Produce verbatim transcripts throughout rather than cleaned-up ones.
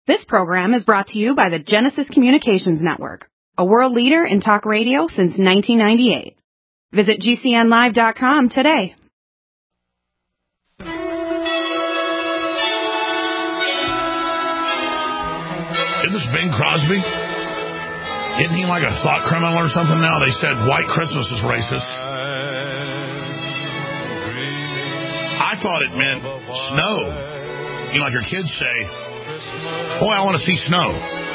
This program is brought to you by the Genesis Communications Network, a world leader in talk radio since nineteen ninety-eight. Visit G C N live dot com today. Isn't this Bing Crosby? Isn't he like a thought criminal or something now? They said white Christmas is racist. I thought it meant snow. You know, like your kids say, boy, I want to see snow.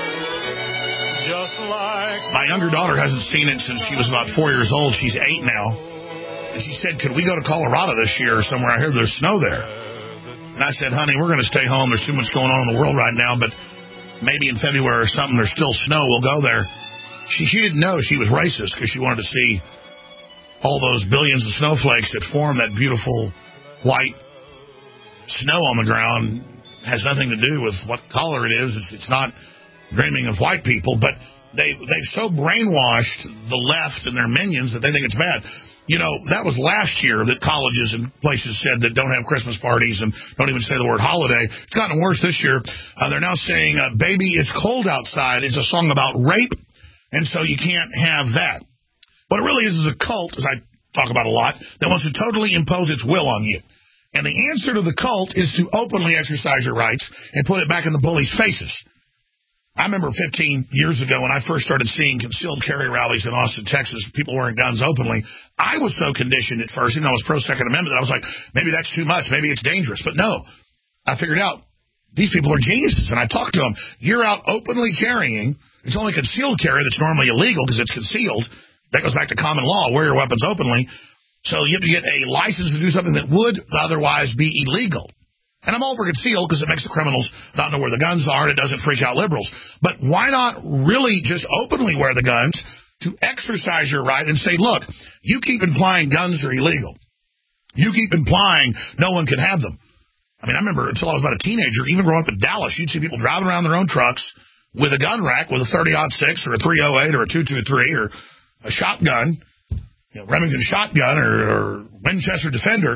My younger daughter hasn't seen it since she was about four years old. She's eight now. And she said, could we go to Colorado this year or somewhere? I hear there's snow there. And I said, honey, we're going to stay home. There's too much going on in the world right now, but maybe in February or something, there's still snow. We'll go there. She, she didn't know she was racist because she wanted to see all those billions of snowflakes that form that beautiful white snow on the ground. Has nothing to do with what color it is. It's, it's not dreaming of white people, but they, they've so brainwashed the left and their minions that they think it's bad. You know, that was last year that colleges and places said that don't have Christmas parties and don't even say the word holiday. It's gotten worse this year. Uh, they're now saying, uh, baby, it's cold outside. It's a song about rape, and so you can't have that. What it really is is a cult, as I talk about a lot, that wants to totally impose its will on you. And the answer to the cult is to openly exercise your rights and put it back in the bullies' faces. I remember fifteen years ago when I first started seeing concealed carry rallies in Austin, Texas, people wearing guns openly. I was so conditioned at first, even though I was pro-Second Amendment, that I was like, maybe that's too much, maybe it's dangerous. But no, I figured out these people are geniuses. And I talked to them. You're out openly carrying. It's only concealed carry that's normally illegal because it's concealed. That goes back to common law, wear your weapons openly. So you have to get a license to do something that would otherwise be illegal. And I'm all for concealed because it makes the criminals not know where the guns are and it doesn't freak out liberals. But why not really just openly wear the guns to exercise your right and say, look, you keep implying guns are illegal. You keep implying no one can have them. I mean, I remember until I was about a teenager, even growing up in Dallas, you'd see people driving around their own trucks with a gun rack with a thirty aught six or a three oh eight or a two twenty-three or a shotgun. You know, Remington shotgun or, or Winchester Defender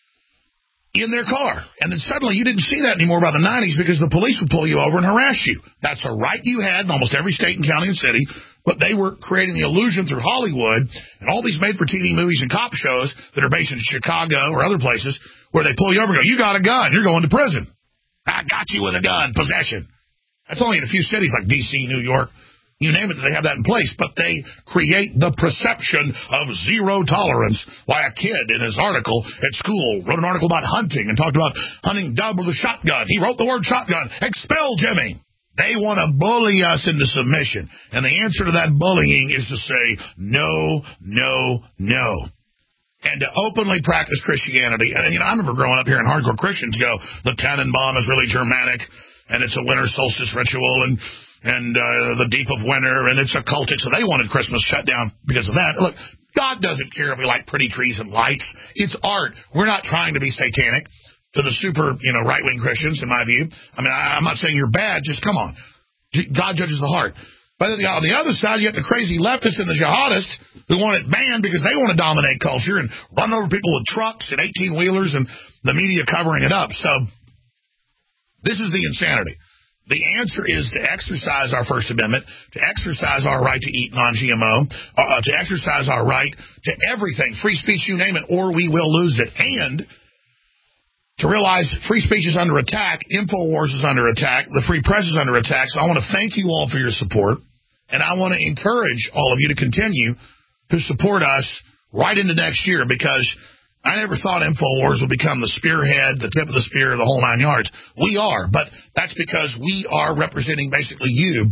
in their car. And then suddenly you didn't see that anymore by the nineties because the police would pull you over and harass you. That's a right you had in almost every state and county and city, but they were creating the illusion through Hollywood and all these made-for-T V movies and cop shows that are based in Chicago or other places where they pull you over and go, you got a gun, you're going to prison. I got you with a gun, possession. That's only in a few cities like D C, New York. You name it, they have that in place, but they create the perception of zero tolerance. Why a kid in his article at school wrote an article about hunting and talked about hunting dove with a shotgun. He wrote the word shotgun. Expel Jimmy. They want to bully us into submission. And the answer to that bullying is to say no, no, no. And to openly practice Christianity. And, you know, I remember growing up here and hardcore Christians go, the Tannenbaum is really Germanic, and it's a winter solstice ritual, and and uh, the deep of winter, and it's occultic, so they wanted Christmas shut down because of that. Look, God doesn't care if we like pretty trees and lights. It's art. We're not trying to be satanic to the super, you know, right-wing Christians, in my view. I mean, I, I'm not saying you're bad. Just come on. God judges the heart. But on the other side, you have the crazy leftists and the jihadists who want it banned because they want to dominate culture and run over people with trucks and eighteen-wheelers and the media covering it up. So this is the insanity. The answer is to exercise our First Amendment, to exercise our right to eat non G M O, uh, to exercise our right to everything, free speech, you name it, or we will lose it. And to realize free speech is under attack, InfoWars is under attack, the free press is under attack. So I want to thank you all for your support, and I want to encourage all of you to continue to support us right into next year, because I never thought InfoWars would become the spearhead, the tip of the spear, the whole nine yards. We are, but that's because we are representing basically you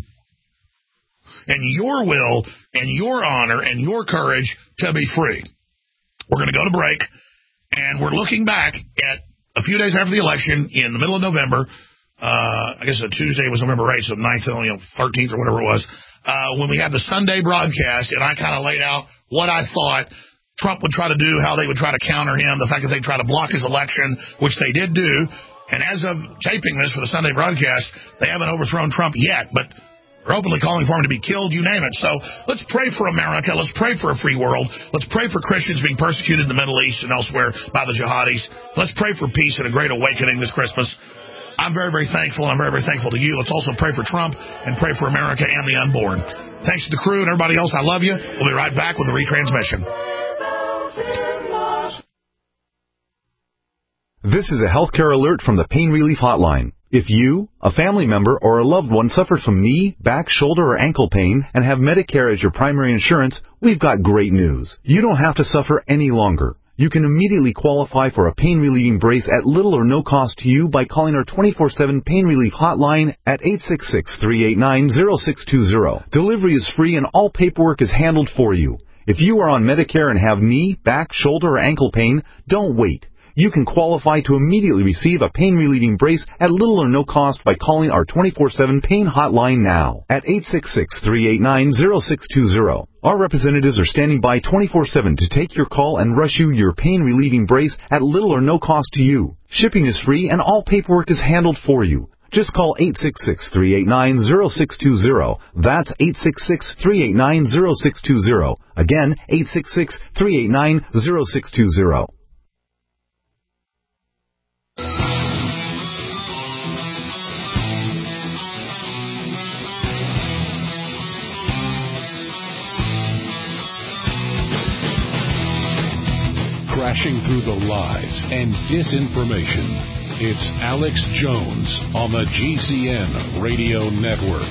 and your will and your honor and your courage to be free. We're going to go to break, and we're looking back at a few days after the election in the middle of November. Uh, I guess a Tuesday was November eighth, so ninth, you know, thirteenth or whatever it was, uh, when we had the Sunday broadcast, and I kind of laid out what I thought Trump would try to do, how they would try to counter him, the fact that they'd try to block his election, which they did do. And as of taping this for the Sunday broadcast, they haven't overthrown Trump yet, but they're openly calling for him to be killed, you name it. So let's pray for America. Let's pray for a free world. Let's pray for Christians being persecuted in the Middle East and elsewhere by the jihadis. Let's pray for peace and a great awakening this Christmas. I'm very, very thankful, and I'm very, very thankful to you. Let's also pray for Trump and pray for America and the unborn. Thanks to the crew and everybody else. I love you. We'll be right back with the retransmission. This is a healthcare alert from the Pain Relief Hotline. If you, a family member, or a loved one suffers from knee, back, shoulder, or ankle pain and have Medicare as your primary insurance, we've got great news. You don't have to suffer any longer. You can immediately qualify for a pain-relieving brace at little or no cost to you by calling our twenty-four seven Pain Relief Hotline at eight six six, three eight nine, zero six two zero. Delivery is free and all paperwork is handled for you. If you are on Medicare and have knee, back, shoulder, or ankle pain, don't wait. You can qualify to immediately receive a pain-relieving brace at little or no cost by calling our twenty-four seven Pain Hotline now at eight six six, three eight nine, zero six two zero. Our representatives are standing by twenty-four seven to take your call and rush you your pain-relieving brace at little or no cost to you. Shipping is free and all paperwork is handled for you. Just call eight six six, three eight nine, zero six two zero. That's eight six six, three eight nine, zero six two zero. Again, eight six six, three eight nine, zero six two zero. Crashing through the lies and disinformation. It's Alex Jones on the G C N Radio Network.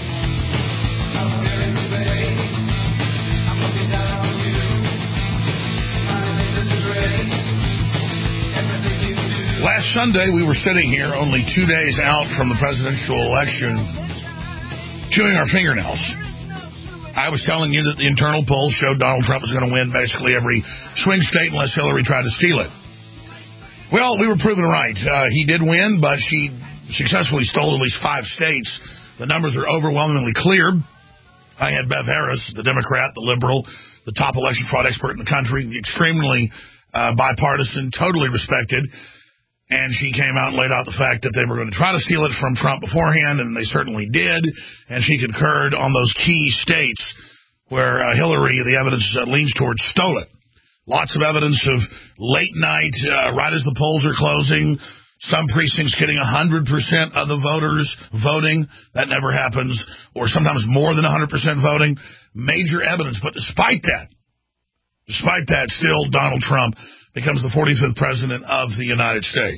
Last Sunday, we were sitting here only two days out from the presidential election, chewing our fingernails. I was telling you that the internal polls showed Donald Trump was going to win basically every swing state unless Hillary tried to steal it. Well, we were proven right. Uh, he did win, but she successfully stole at least five states. The numbers are overwhelmingly clear. I had Bev Harris, the Democrat, the liberal, the top election fraud expert in the country, extremely uh, bipartisan, totally respected. And she came out and laid out the fact that they were going to try to steal it from Trump beforehand, and they certainly did. And she concurred on those key states where uh, Hillary, the evidence uh, leans towards, stole it. Lots of evidence of late night, uh, right as the polls are closing, some precincts getting one hundred percent of the voters voting. That never happens. Or sometimes more than one hundred percent voting. Major evidence. But despite that, despite that, still Donald Trump becomes the forty-fifth president of the United States.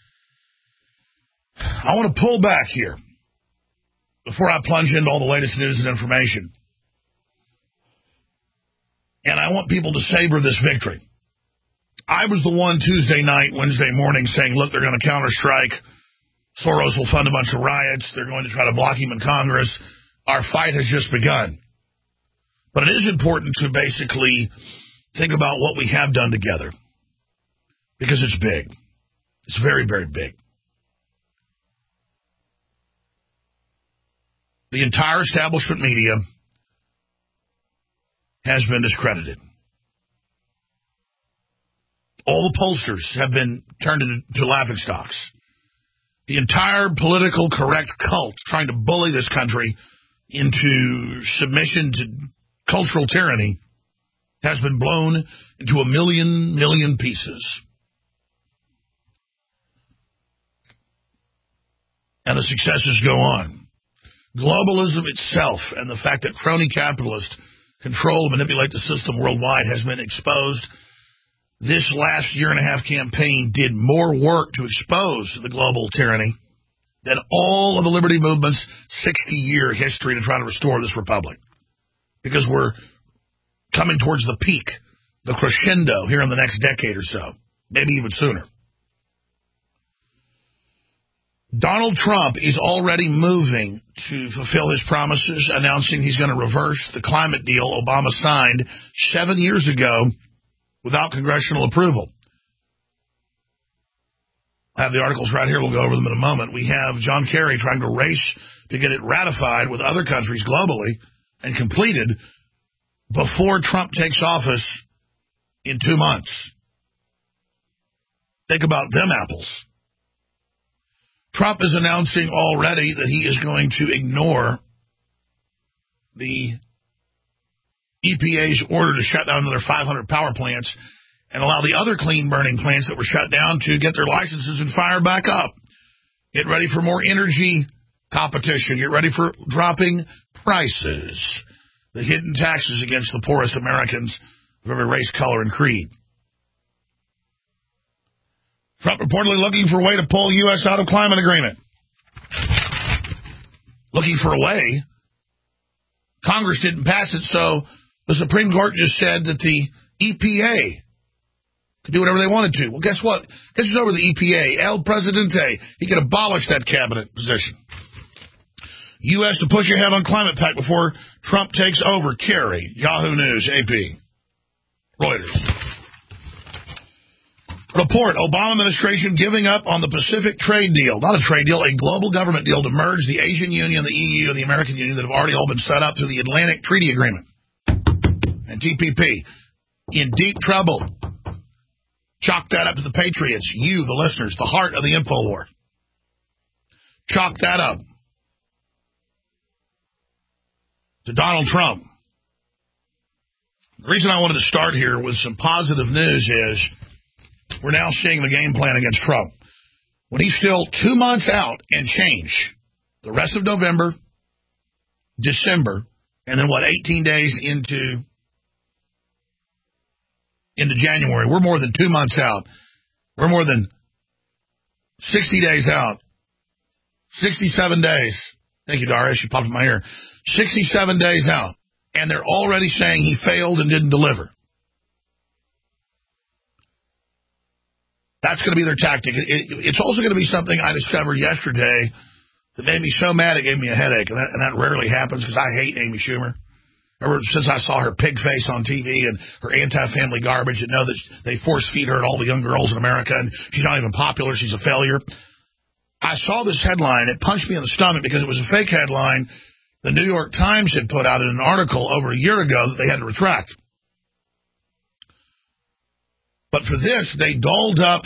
I want to pull back here before I plunge into all the latest news and information. And I want people to savor this victory. I was the one Tuesday night, Wednesday morning saying, look, they're going to counterstrike. Soros will fund a bunch of riots. They're going to try to block him in Congress. Our fight has just begun. But it is important to basically think about what we have done together. Because it's big. It's very, very big. The entire establishment media has been discredited. All the pollsters have been turned into laughingstocks. The entire political correct cult trying to bully this country into submission to cultural tyranny has been blown into a million, million pieces. And the successes go on. Globalism itself and the fact that crony capitalists control and manipulate the system worldwide has been exposed. This last year and a half campaign did more work to expose the global tyranny than all of the liberty movement's sixty-year history to try to restore this republic. Because we're coming towards the peak, the crescendo here in the next decade or so, maybe even sooner. Donald Trump is already moving to fulfill his promises, announcing he's going to reverse the climate deal Obama signed seven years ago without congressional approval. I have the articles right here. We'll go over them in a moment. We have John Kerry trying to race to get it ratified with other countries globally and completed before Trump takes office in two months. Think about them apples. Trump is announcing already that he is going to ignore the E P A's order to shut down another five hundred power plants and allow the other clean-burning plants that were shut down to get their licenses and fire back up. Get ready for more energy competition. Get ready for dropping prices. The hidden taxes against the poorest Americans of every race, color, and creed. Trump reportedly looking for a way to pull U S out of climate agreement. Looking for a way. Congress didn't pass it, so the Supreme Court just said that the E P A could do whatever they wanted to. Well, guess what? Guess who's over the E P A? El Presidente. He could abolish that cabinet position. U S to push ahead on climate pact before Trump takes over. Kerry, Yahoo News, A P, Reuters. Report, Obama administration giving up on the Pacific trade deal. Not a trade deal, a global government deal to merge the Asian Union, the E U, and the American Union that have already all been set up through the Atlantic Treaty Agreement and T P P. In deep trouble. Chalk that up to the Patriots, you, the listeners, the heart of the info war. Chalk that up to Donald Trump. The reason I wanted to start here with some positive news is we're now seeing the game plan against Trump. When he's still two months out and change, the rest of November, December, and then what, eighteen days into, into January. We're more than two months out. We're more than sixty days out. sixty-seven days. Thank you, Doris. You popped in my ear. sixty-seven days out. And they're already saying he failed and didn't deliver. That's going to be their tactic. It, it, it's also going to be something I discovered yesterday that made me so mad it gave me a headache. And that, and that rarely happens because I hate Amy Schumer. Ever since I saw her pig face on T V and her anti-family garbage and know that they force-feed her to all the young girls in America and she's not even popular, she's a failure. I saw this headline. It punched me in the stomach because it was a fake headline the New York Times had put out in an article over a year ago that they had to retract. But for this, they dolled up.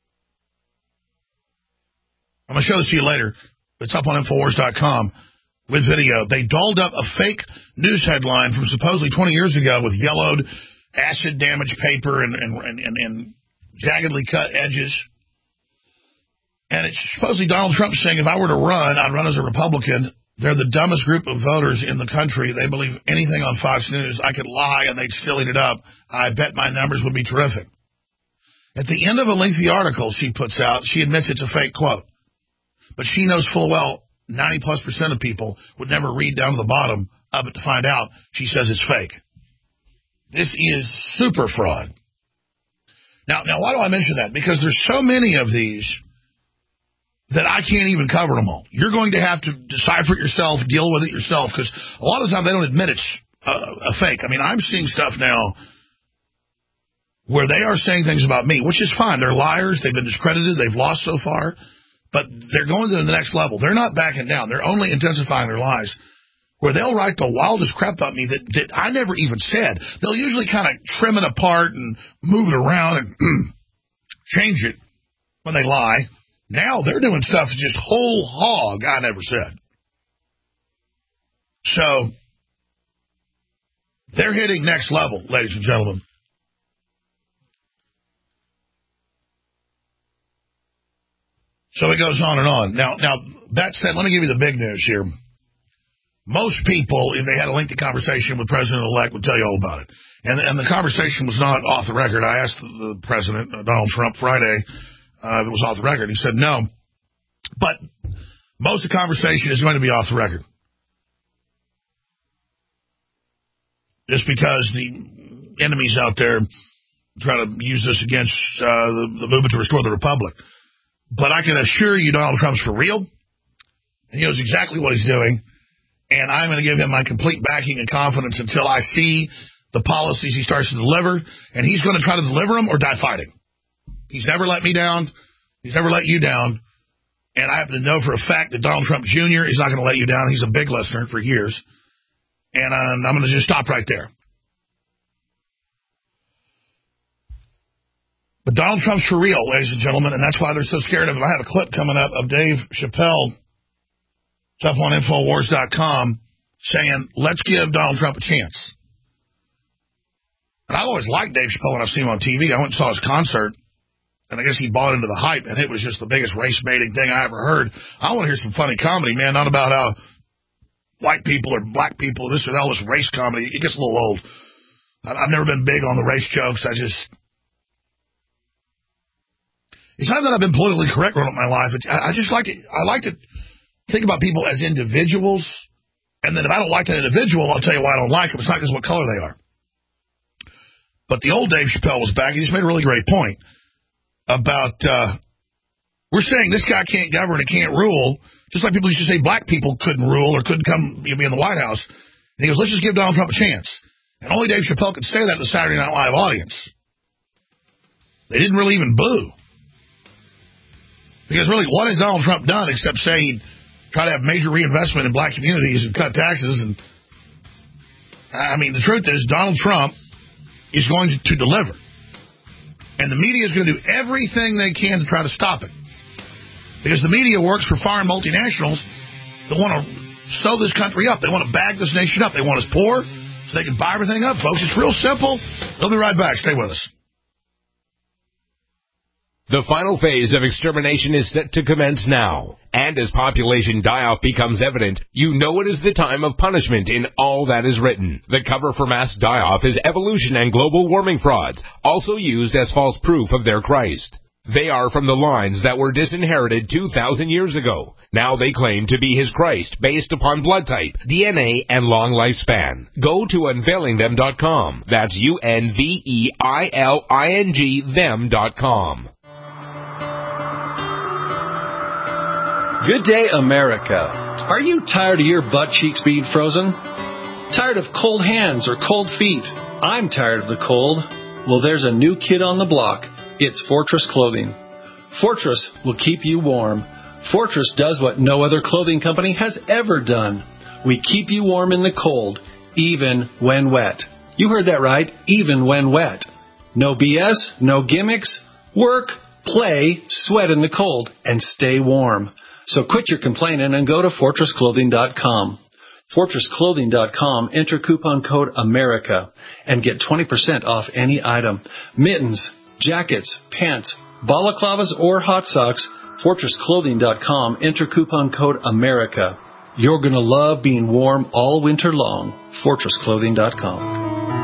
I'm going to show this to you later. It's up on Infowars dot com with video. They dolled up a fake news headline from supposedly twenty years ago with yellowed, acid-damaged paper and, and, and, and, and jaggedly cut edges. And it's supposedly Donald Trump saying, if I were to run, I'd run as a Republican. They're the dumbest group of voters in the country. They believe anything on Fox News. I could lie and they'd still eat it up. I bet my numbers would be terrific. At the end of a lengthy article she puts out, she admits it's a fake quote. But she knows full well ninety plus percent of people would never read down to the bottom of it to find out she says it's fake. This is super fraud. Now, now, why do I mention that? Because there's so many of these that I can't even cover them all. You're going to have to decipher it yourself, deal with it yourself, because a lot of the time they don't admit it's a, a fake. I mean, I'm seeing stuff now where they are saying things about me, which is fine. They're liars. They've been discredited. They've lost so far. But they're going to the next level. They're not backing down. They're only intensifying their lies, where they'll write the wildest crap about me that, that I never even said. They'll usually kind of trim it apart and move it around and change it when they lie. Now they're doing stuff just whole hog I never said. So they're hitting next level, ladies and gentlemen. So it goes on and on. Now, now that said, let me give you the big news here. Most people, if they had a lengthy conversation with President-elect, would tell you all about it. And, and the conversation was not off the record. I asked the President, Donald Trump, Friday, uh, if it was off the record. He said no. But most of the conversation is going to be off the record. Just because the enemies out there try to use this against uh, the, the movement to restore the Republic. But I can assure you Donald Trump's for real. And he knows exactly what he's doing. And I'm going to give him my complete backing and confidence until I see the policies he starts to deliver. And he's going to try to deliver them or die fighting. He's never let me down. He's never let you down. And I happen to know for a fact that Donald Trump Junior is not going to let you down. He's a big listener for years. And um, I'm going to just stop right there. But Donald Trump's for real, ladies and gentlemen, and that's why they're so scared of him. I have a clip coming up of Dave Chappelle, it's up on Infowars dot com, saying, let's give Donald Trump a chance. And I've always liked Dave Chappelle when I've seen him on T V. I went and saw his concert And I guess he bought into the hype, and it was just the biggest race-baiting thing I ever heard. I want to hear some funny comedy, man, not about how white people or black people, this or that, all this race comedy. It gets a little old. I've never been big on the race jokes. I just... It's not that I've been politically correct all my life. It's, I, I just like it. I like to think about people as individuals, and then if I don't like that individual, I'll tell you why I don't like them. It's not because of what color they are. But the old Dave Chappelle was back. He just made a really great point about, uh, we're saying this guy can't govern and can't rule, just like people used to say black people couldn't rule or couldn't come you know, be in the White House. And he goes, let's just give Donald Trump a chance. And only Dave Chappelle could say that to the Saturday Night Live audience. They didn't really even boo. Because really, what has Donald Trump done except say he'd try to have major reinvestment in black communities and cut taxes? And I mean, the truth is, Donald Trump is going to, to deliver. And the media is going to do everything they can to try to stop it. Because the media works for foreign multinationals that want to sew this country up. They want to bag this nation up. They want us poor so they can buy everything up, folks. It's real simple. They'll be right back. Stay with us. The final phase of extermination is set to commence now. And as population die-off becomes evident, you know it is the time of punishment in all that is written. The cover for mass die-off is evolution and global warming frauds, also used as false proof of their Christ. They are from the lines that were disinherited two thousand years ago. Now they claim to be his Christ based upon blood type, D N A, and long lifespan. Go to unveiling them dot com. That's U N V E I L I N G them dot com. Good day, America. Are you tired of your butt cheeks being frozen? Tired of cold hands or cold feet? I'm tired of the cold. Well, there's a new kid on the block. It's Fortress Clothing. Fortress will keep you warm. Fortress does what no other clothing company has ever done. We keep you warm in the cold, even when wet. You heard that right, even when wet. No B S, no gimmicks. Work, play, sweat in the cold, and stay warm. So quit your complaining and go to fortress clothing dot com. fortress clothing dot com, enter coupon code AMERICA and get twenty percent off any item. Mittens, jackets, pants, balaclavas, or hot socks, fortress clothing dot com, enter coupon code AMERICA. You're going to love being warm all winter long. fortress clothing dot com.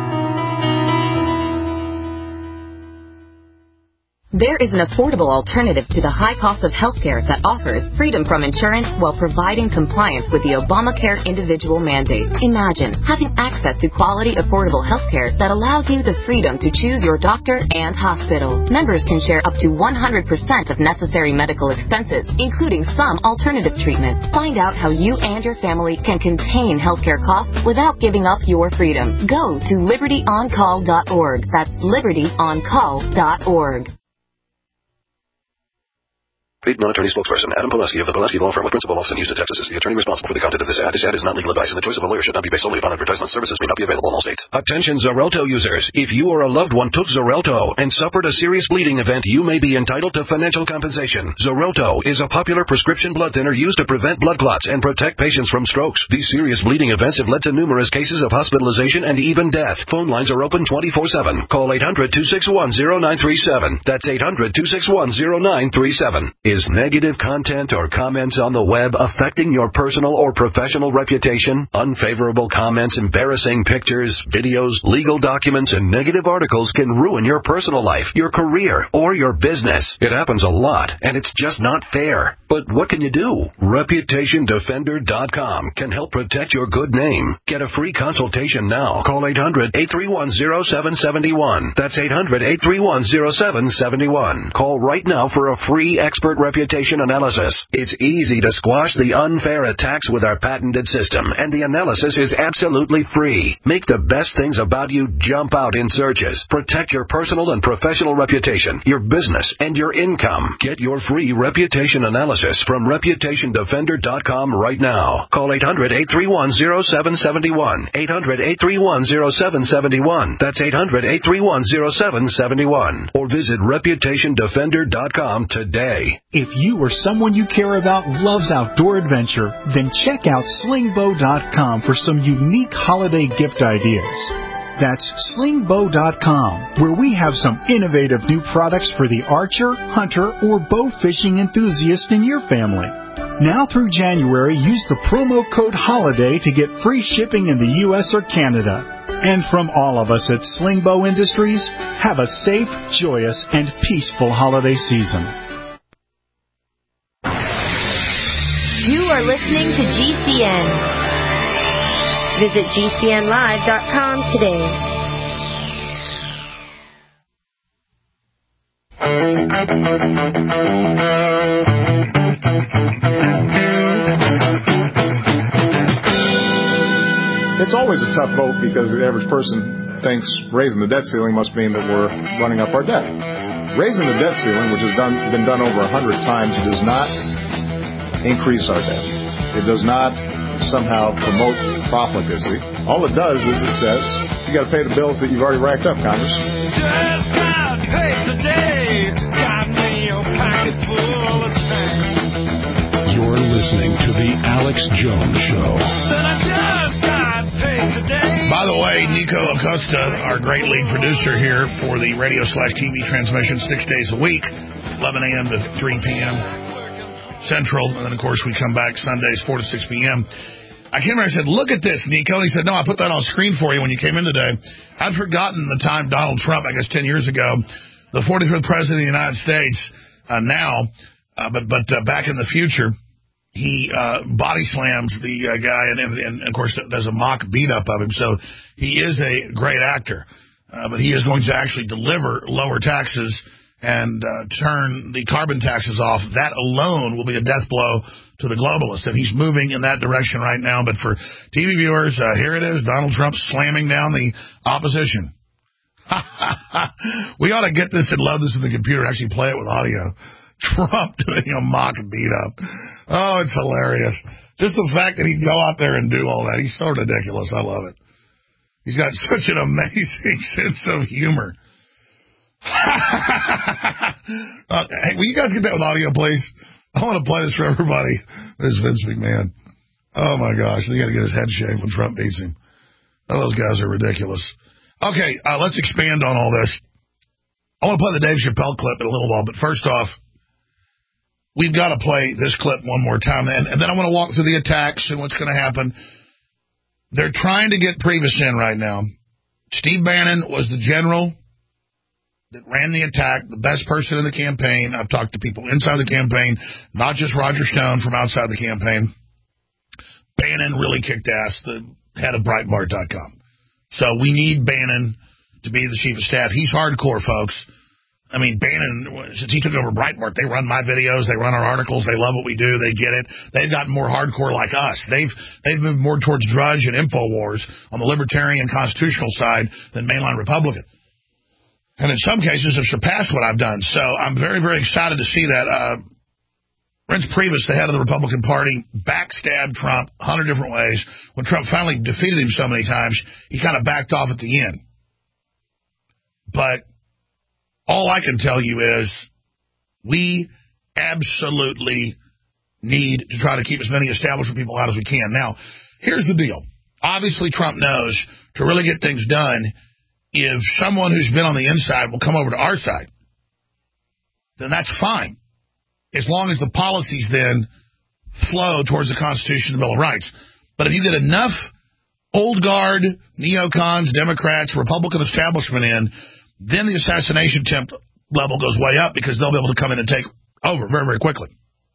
There is an affordable alternative to the high cost of healthcare that offers freedom from insurance while providing compliance with the Obamacare individual mandate. Imagine having access to quality, affordable healthcare that allows you the freedom to choose your doctor and hospital. Members can share up to one hundred percent of necessary medical expenses, including some alternative treatments. Find out how you and your family can contain healthcare costs without giving up your freedom. Go to liberty on call dot org. That's liberty on call dot org. Paid non-attorney spokesperson Adam Pulaski of the Pulaski Law Firm with principal office in Houston, Texas is the attorney responsible for the content of this ad. This ad is not legal advice, and the choice of a lawyer should not be based solely upon advertisement. Services may not be available in all states. Attention Xarelto users. If you or a loved one took Xarelto and suffered a serious bleeding event, you may be entitled to financial compensation. Xarelto is a popular prescription blood thinner used to prevent blood clots and protect patients from strokes. These serious bleeding events have led to numerous cases of hospitalization and even death. Phone lines are open twenty-four seven. Call eight hundred, two six one, zero nine three seven. That's eight hundred, two six one, zero nine three seven. Is negative content or comments on the web affecting your personal or professional reputation? Unfavorable comments, embarrassing pictures, videos, legal documents, and negative articles can ruin your personal life, your career, or your business. It happens a lot, and it's just not fair. But what can you do? reputation defender dot com can help protect your good name. Get a free consultation now. Call eight hundred, eight three one, zero seven seven one. That's eight hundred, eight three one, zero seven seven one. Call right now for a free expert reputation analysis. It's easy to squash the unfair attacks with our patented system, and the analysis is absolutely free. Make the best things about you jump out in searches. Protect your personal and professional reputation, your business, and your income. Get your free reputation analysis from reputation defender dot com right now. Call eight hundred, eight three one, zero seven seven one. eight hundred, eight three one, zero seven seven one. That's eight hundred, eight three one, zero seven seven one. Or visit reputation defender dot com today. If you or someone you care about loves outdoor adventure, then check out sling bow dot com for some unique holiday gift ideas. That's sling bow dot com, where we have some innovative new products for the archer, hunter, or bow fishing enthusiast in your family. Now through January, use the promo code HOLIDAY to get free shipping in the U S or Canada. And from all of us at Sling Bow Industries, have a safe, joyous, and peaceful holiday season. You are listening to G C N. Visit G C N live dot com today. It's always a tough vote because the average person thinks raising the debt ceiling must mean that we're running up our debt. Raising the debt ceiling, which has done, been done over a hundred times, does not increase our debt. It does not somehow promote profligacy. All it does is it says you got to pay the bills that you've already racked up, Congress. Just got paid today. Got me a pocket full of change. You're listening to the Alex Jones Show. But I just got paid today. By the way, Nico Acosta, our great lead producer here for the radio slash T V transmission six days a week, eleven a.m. to three p.m. Central. And then, of course, we come back Sundays, four to six p.m. I came here and I said, look at this, Nico. And he said, no, I put that on screen for you when you came in today. I'd forgotten the time Donald Trump, I guess ten years ago, the forty-fifth president of the United States, uh, now, uh, but but uh, back in the future, he uh, body slams the uh, guy and, and, and, of course, there's a mock beat-up of him. So he is a great actor, uh, but he is going to actually deliver lower taxes and uh, turn the carbon taxes off. That alone will be a death blow to the globalists, and he's moving in that direction right now. But for T V viewers, uh, here it is, Donald Trump slamming down the opposition. We ought to get this and load this in the computer and actually play it with audio. Trump doing a mock beat-up. Oh, it's hilarious. Just the fact that he can go out there and do all that. He's so ridiculous. I love it. He's got such an amazing sense of humor. uh, hey, will you guys get that with audio, please? I want to play this for everybody. There's Vince McMahon. Oh, my gosh. They got to get his head shaved when Trump beats him. Oh, those guys are ridiculous. Okay, uh, let's expand on all this. I want to play the Dave Chappelle clip in a little while, but first off, we've got to play this clip one more time, and, and then I want to walk through the attacks and what's going to happen. They're trying to get Priebus in right now. Steve Bannon was the general that ran the attack, the best person in the campaign. I've talked to people inside the campaign, not just Roger Stone from outside the campaign. Bannon really kicked ass, the head of Breitbart dot com. So we need Bannon to be the chief of staff. He's hardcore, folks. I mean, Bannon, since he took over Breitbart, they run my videos, they run our articles, they love what we do, they get it. They've gotten more hardcore like us. They've they've moved more towards Drudge and InfoWars on the libertarian constitutional side than mainline Republican. And in some cases have surpassed what I've done. So I'm very, very excited to see that. Uh, Reince Priebus, the head of the Republican Party, backstabbed Trump a hundred different ways. When Trump finally defeated him so many times, he kind of backed off at the end. But all I can tell you is we absolutely need to try to keep as many establishment people out as we can. Now, here's the deal. Obviously, Trump knows to really get things done, if someone who's been on the inside will come over to our side, then that's fine, as long as the policies then flow towards the Constitution and the Bill of Rights. But if you get enough old guard, neocons, Democrats, Republican establishment in, then the assassination attempt level goes way up because they'll be able to come in and take over very, very quickly.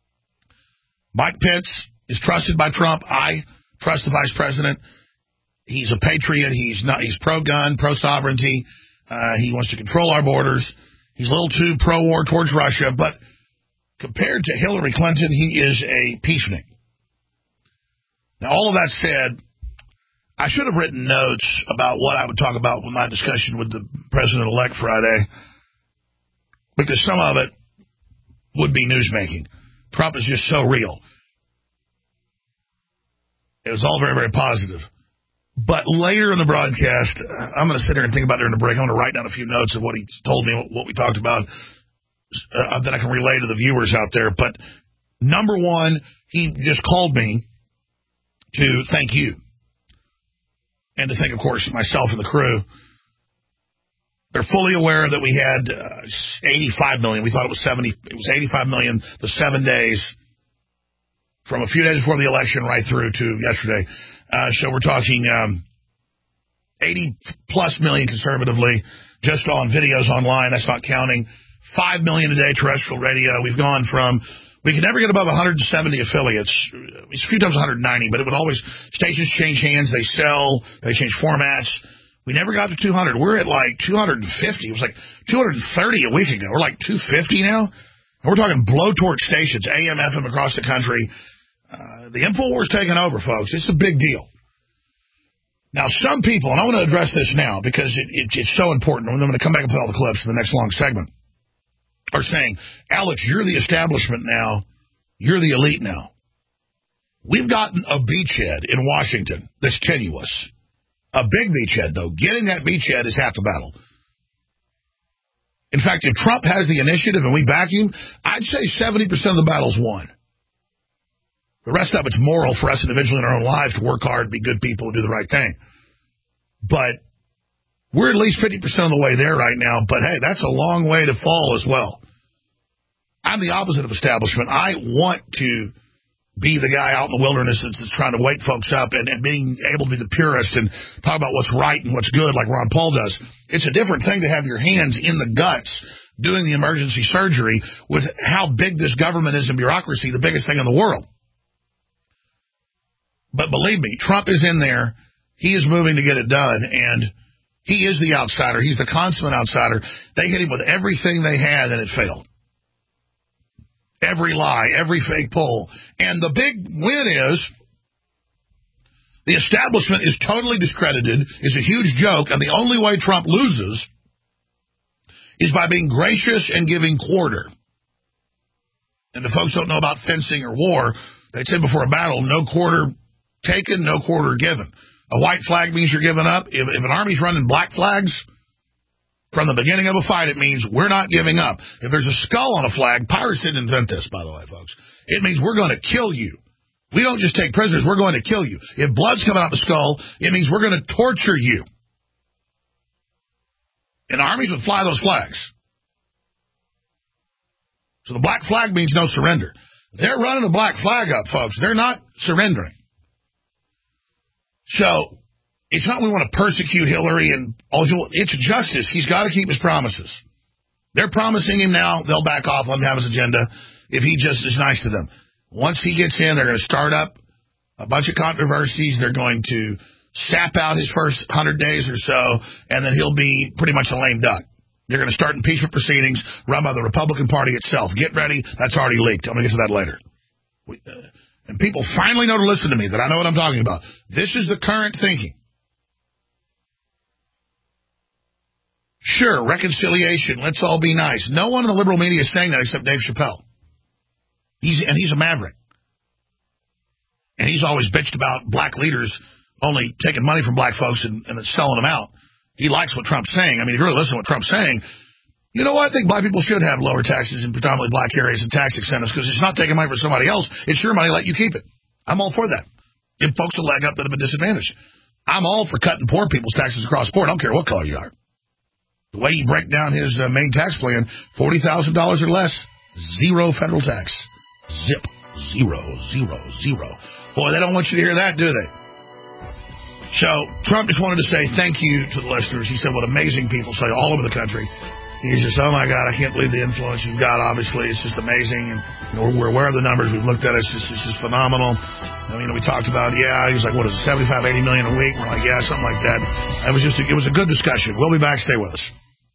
Mike Pence is trusted by Trump. I trust the vice president. He's a patriot. He's not. He's pro-gun, pro-sovereignty. Uh, he wants to control our borders. He's a little too pro-war towards Russia, but compared to Hillary Clinton, he is a peacenik. Now, all of that said, I should have written notes about what I would talk about with my discussion with the president-elect Friday, because some of it would be newsmaking. Trump is just so real. It was all very, very positive. But later in the broadcast, I'm going to sit here and think about it during the break. I'm going to write down a few notes of what he told me, what we talked about, uh, that I can relay to the viewers out there. But number one, he just called me to thank you. and to think, of course, myself and the crew, they're fully aware that we had uh, eighty-five million. We thought it was seventy. It was eighty-five million the seven days from a few days before the election right through to yesterday. Uh, so we're talking um, eighty plus million conservatively just on videos online. That's not counting five million a day terrestrial radio. We've gone from, we could never get above one hundred seventy affiliates. It's a few times one hundred ninety, but it would always, stations change hands, they sell, they change formats. We never got to two hundred. We're at like two hundred fifty. It was like two hundred thirty a week ago. We're like two hundred fifty now. And we're talking blowtorch stations, A M, F M across the country. Uh, the InfoWars taking over, folks. It's a big deal. Now, some people, and I want to address this now because it, it, it's so important, and I'm going to come back and play all the clips in the next long segment, are saying, Alex, you're the establishment now. You're the elite now. We've gotten a beachhead in Washington that's tenuous. A big beachhead, though. Getting that beachhead is half the battle. In fact, if Trump has the initiative and we back him, I'd say seventy percent of the battle's won. The rest of it's moral for us individually in our own lives to work hard, be good people, and do the right thing. But we're at least fifty percent of the way there right now. But, hey, that's a long way to fall as well. I'm the opposite of establishment. I want to be the guy out in the wilderness that's, that's trying to wake folks up and, and being able to be the purist and talk about what's right and what's good like Ron Paul does. It's a different thing to have your hands in the guts doing the emergency surgery with how big this government is in bureaucracy, the biggest thing in the world. But believe me, Trump is in there. He is moving to get it done, and he is the outsider. He's the consummate outsider. They hit him with everything they had, and it failed. Every lie, every fake poll. And the big win is the establishment is totally discredited, is a huge joke, and the only way Trump loses is by being gracious and giving quarter. And if folks don't know about fencing or war, they said before a battle, no quarter taken, no quarter given. A white flag means you're giving up. If, if an army's running black flags, from the beginning of a fight, it means we're not giving up. If there's a skull on a flag, pirates didn't invent this, by the way, folks. It means we're going to kill you. We don't just take prisoners, we're going to kill you. If blood's coming out the skull, it means we're going to torture you. And armies would fly those flags. So the black flag means no surrender. They're running a black flag up, folks. They're not surrendering. So it's not we want to persecute Hillary and all. It's justice. He's got to keep his promises. They're promising him now they'll back off, let him have his agenda if he just is nice to them. Once he gets in, they're going to start up a bunch of controversies. They're going to sap out his first hundred days or so, and then he'll be pretty much a lame duck. They're going to start impeachment proceedings run by the Republican Party itself. Get ready. That's already leaked. I'm going to get to that later. We, uh, and people finally know to listen to me, that I know what I'm talking about. This is the current thinking. Sure, reconciliation, let's all be nice. No one in the liberal media is saying that except Dave Chappelle. He's, and he's a maverick. And he's always bitched about black leaders only taking money from black folks and, and then selling them out. He likes what Trump's saying. I mean, if you really listen to what Trump's saying, you know what? I think black people should have lower taxes in predominantly black areas and tax incentives because it's not taking money from somebody else. It's your money, let you keep it. I'm all for that. Give folks a leg up that have been disadvantaged. I'm all for cutting poor people's taxes across the board. I don't care what color you are. The way you break down his uh, main tax plan, forty thousand dollars or less, zero federal tax. Zip. Zero, zero, zero. Boy, they don't want you to hear that, do they? So, Trump just wanted to say thank you to the listeners. He said what amazing people say all over the country. He's just, oh, my God, I can't believe the influence you've got, obviously. It's just amazing. And you know, we're aware of the numbers. We've looked at it. It's just, it's just phenomenal. I mean, we talked about, yeah, he was like, what is it, seventy-five, eighty million a week? We're like, yeah, something like that. It was just, a, it was a good discussion. We'll be back. Stay with us.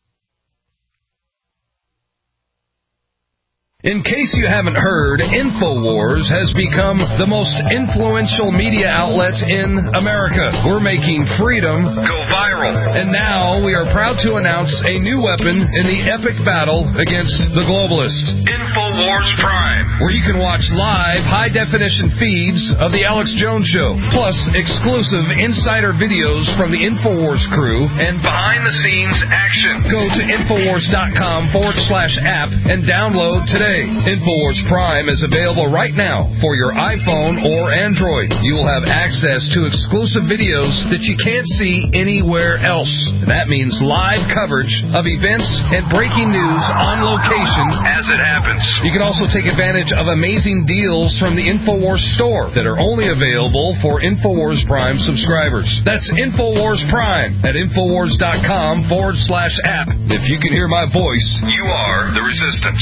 In case you haven't heard, InfoWars has become the most influential media outlet in America. We're making freedom go viral. And now we are proud to announce a new weapon in the epic battle against the globalists. InfoWars Prime, where you can watch live, high-definition feeds of The Alex Jones Show, plus exclusive insider videos from the InfoWars crew and behind-the-scenes action. Go to InfoWars.com forward slash app and download today. today. InfoWars Prime is available right now for your iPhone or Android. You will have access to exclusive videos that you can't see anywhere else. That means live coverage of events and breaking news on location as it happens. You can also take advantage of amazing deals from the InfoWars store that are only available for InfoWars Prime subscribers. That's InfoWars Prime at InfoWars.com forward slash app. If you can hear my voice, you are the resistance.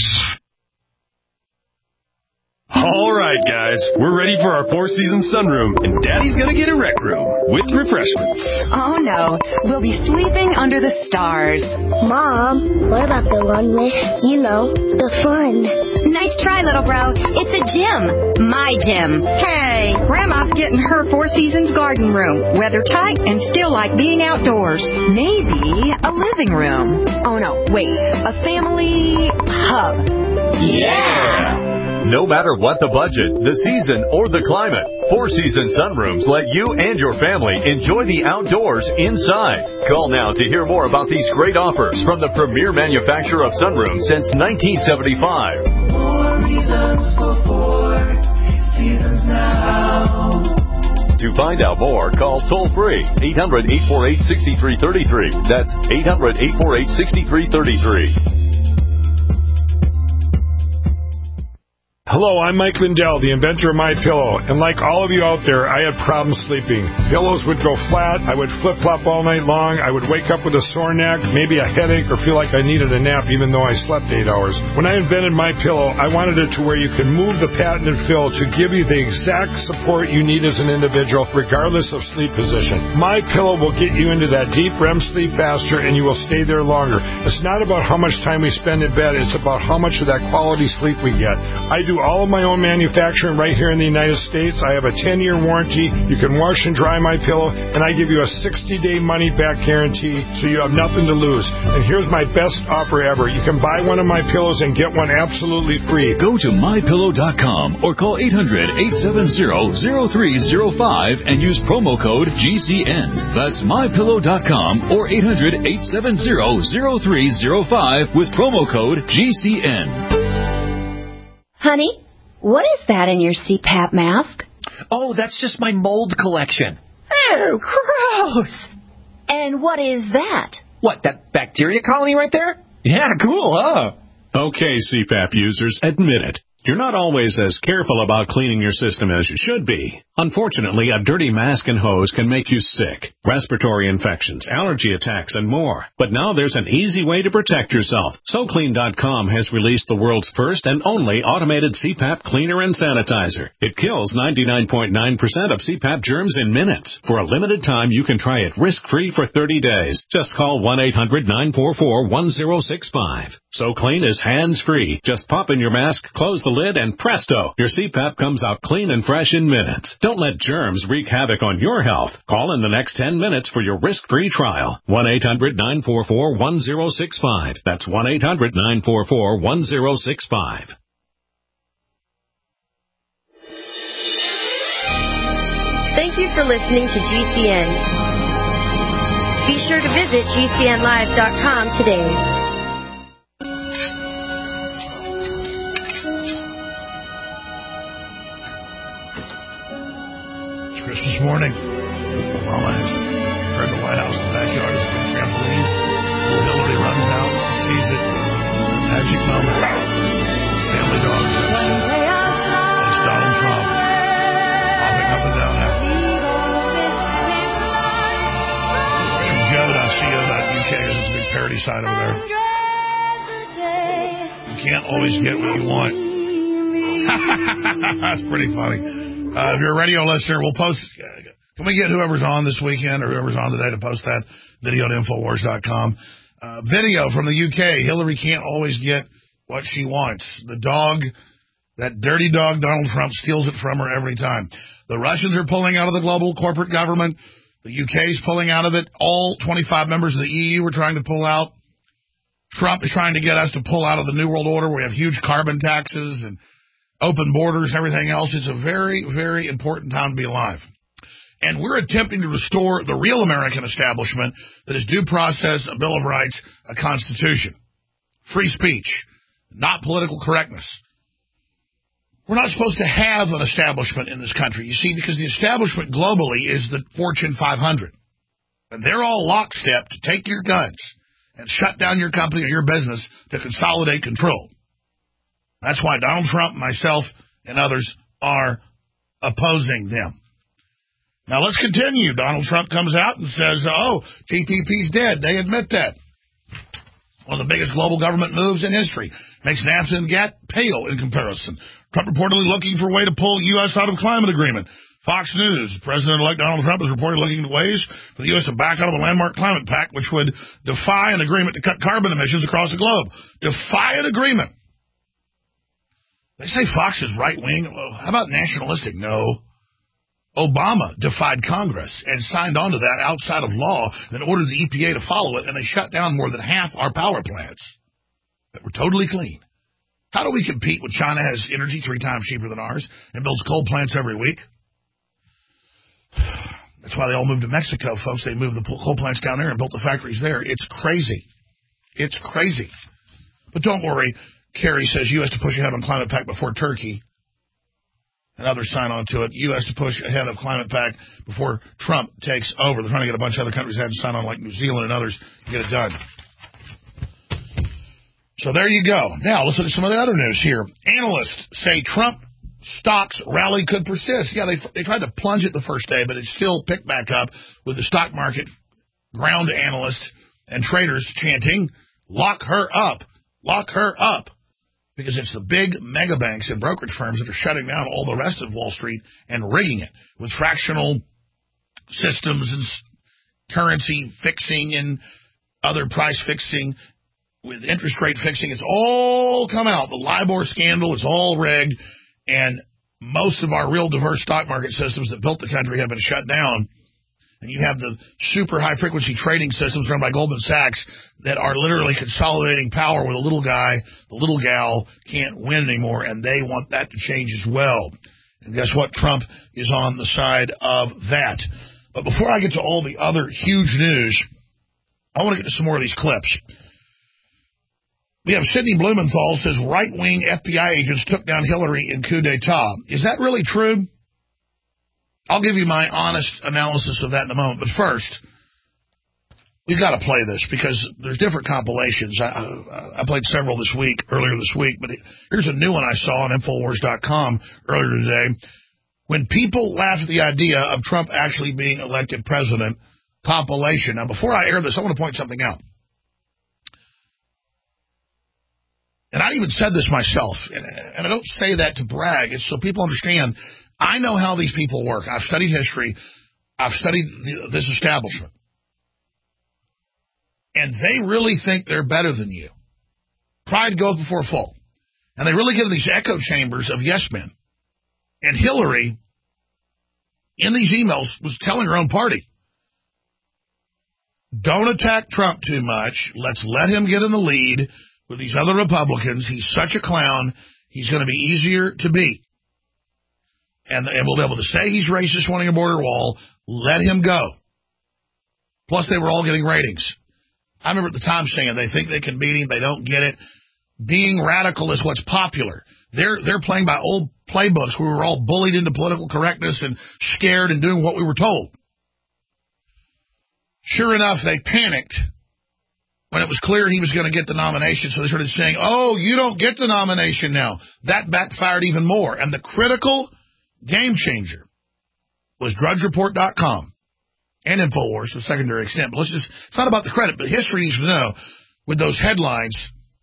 All right, guys, we're ready for our Four Seasons sunroom, and Daddy's gonna get a rec room with refreshments. Oh, no. We'll be sleeping under the stars. Mom, what about the one with, you know, the fun? Nice try, little bro. It's a gym. My gym. Hey, Grandma's getting her Four Seasons garden room. Weather tight and still like being outdoors. Maybe a living room. Oh, no, wait. A family hub. Yeah! No matter what the budget, the season, or the climate, Four Seasons Sunrooms let you and your family enjoy the outdoors inside. Call now to hear more about these great offers from the premier manufacturer of sunrooms since nineteen seventy-five. Four reasons for four seasons now. To find out more, call toll-free eight hundred, eight four eight, six three three three. That's eight hundred, eight four eight, six three three three. Hello, I'm Mike Lindell, the inventor of MyPillow, and like all of you out there, I had problems sleeping. Pillows would go flat, I would flip-flop all night long, I would wake up with a sore neck, maybe a headache, or feel like I needed a nap even though I slept eight hours. When I invented MyPillow, I wanted it to where you can move the patented fill to give you the exact support you need as an individual, regardless of sleep position. MyPillow will get you into that deep R E M sleep faster, and you will stay there longer. It's not about how much time we spend in bed, it's about how much of that quality sleep we get. I do all of my own manufacturing right here in the United States. I have a ten-year warranty. You can wash and dry my pillow, and I give you a sixty-day money-back guarantee, so you have nothing to lose. And here's my best offer ever. You can buy one of my pillows and get one absolutely free. Go to my pillow dot com or call eight hundred, eight seven zero, zero three zero five and use promo code G C N. That's my pillow dot com or eight hundred, eight seven zero, zero three zero five with promo code G C N. Honey, what is that in your C PAP mask? Oh, that's just my mold collection. Oh, gross. And what is that? What, that bacteria colony right there? Yeah, cool, huh? Okay, C PAP users, admit it. You're not always as careful about cleaning your system as you should be. Unfortunately, a dirty mask and hose can make you sick, respiratory infections, allergy attacks, and more. But now there's an easy way to protect yourself. So Clean dot com has released the world's first and only automated C PAP cleaner and sanitizer. It kills ninety-nine point nine percent of C PAP germs in minutes. For a limited time, you can try it risk-free for thirty days. Just call one eight hundred, nine four four, one zero six five. So Clean is hands-free. Just pop in your mask, close the lid, and presto, your C PAP comes out clean and fresh in minutes. Don't let germs wreak havoc on your health. Call in the next ten minutes for your risk-free trial. one eight hundred, nine four four, one zero six five. That's one eight hundred, nine four four, one zero six five. Thank you for listening to G C N. Be sure to visit G C N live dot com today. Christmas morning. Obama has turned the White House, the backyard is a big trampoline. Hillary runs out, sees it. It's a magic moment. Family dog jumps in. It's Donald Trump hopping up and down that. From Joe dot co dot U K, there's a big parody site over there. You can't always get what you want. That's pretty funny. Uh, if you're a radio listener, we'll post. Uh, can we get whoever's on this weekend or whoever's on today to post that video to Infowars dot com? Uh, video from the U K. Hillary can't always get what she wants. The dog, that dirty dog, Donald Trump, steals it from her every time. The Russians are pulling out of the global corporate government. The U K's pulling out of it. All twenty-five members of the E U are trying to pull out. Trump is trying to get us to pull out of the New World Order where we have huge carbon taxes and open borders and everything else. It's a very, very important time to be alive. And we're attempting to restore the real American establishment that is due process, a Bill of Rights, a Constitution, free speech. not political correctness. We're not supposed to have an establishment in this country, you see, because the establishment globally is the Fortune five hundred. And they're all lockstep to take your guns and shut down your company or your business to consolidate control. That's why Donald Trump, myself, and others are opposing them. Now, let's continue. Donald Trump comes out and says, oh, T P P's dead. They admit that. One of the biggest global government moves in history. Makes NAFTA and GATT pale in comparison. Trump reportedly looking for a way to pull U S out of climate agreement. Fox News, President-elect Donald Trump is reportedly looking into ways for the U S to back out of a landmark climate pact, which would defy an agreement to cut carbon emissions across the globe. Defy an agreement. They say Fox is right-wing. How about nationalistic? No. Obama defied Congress and signed on to that outside of law and ordered the E P A to follow it, and they shut down more than half our power plants that were totally clean. How do we compete when China has energy three times cheaper than ours and builds coal plants every week? That's why they all moved to Mexico, folks. They moved the coal plants down there and built the factories there. It's crazy. It's crazy. But don't worry. Kerry says U S to push ahead on climate pact before Turkey and others sign on to it. U S to push ahead of climate pact before Trump takes over. They're trying to get a bunch of other countries to sign on, like New Zealand and others, to get it done. So there you go. Now, let's look at some of the other news here. Analysts say Trump stocks rally could persist. Yeah, they they tried to plunge it the first day, but it still picked back up with the stock market ground analysts and traders chanting, lock her up, lock her up. Because it's the big mega banks and brokerage firms that are shutting down all the rest of Wall Street and rigging it with fractional systems and currency fixing and other price fixing with interest rate fixing. It's all come out. The LIBOR scandal is all rigged, and most of our real diverse stock market systems that built the country have been shut down. And you have the super high-frequency trading systems run by Goldman Sachs that are literally consolidating power where the little guy, the little gal, can't win anymore, and they want that to change as well. And guess what? Trump is on the side of that. But before I get to all the other huge news, I want to get to some more of these clips. We have Sidney Blumenthal says right-wing F B I agents took down Hillary in coup d'etat. Is that really true? I'll give you my honest analysis of that in a moment. But first, we've got to play this because there's different compilations. I, I, I played several this week, earlier this week, but it, here's a new one I saw on Infowars dot com earlier today. When people laugh at the idea of Trump actually being elected president, compilation. Now, before I air this, I want to point something out. And I even said this myself, and, and I don't say that to brag. It's so people understand. I know how these people work. I've studied history. I've studied the, this establishment. And they really think they're better than you. Pride goes before a fall. And they really get in these echo chambers of yes men. And Hillary, in these emails, was telling her own party, don't attack Trump too much. Let's let him get in the lead with these other Republicans. He's such a clown. He's going to be easier to beat. And, and we'll be able to say he's racist, wanting a border wall. Let him go. Plus, they were all getting ratings. I remember at the time saying they think they can beat him. They don't get it. Being radical is what's popular. They're they're playing by old playbooks where we were all bullied into political correctness and scared and doing what we were told. Sure enough, they panicked when it was clear he was going to get the nomination. So they started saying, oh, you don't get the nomination now. That backfired even more. And the critical game changer was Drudge Report dot com and InfoWars to a secondary extent. But let's just, it's not about the credit, but history needs to know with those headlines,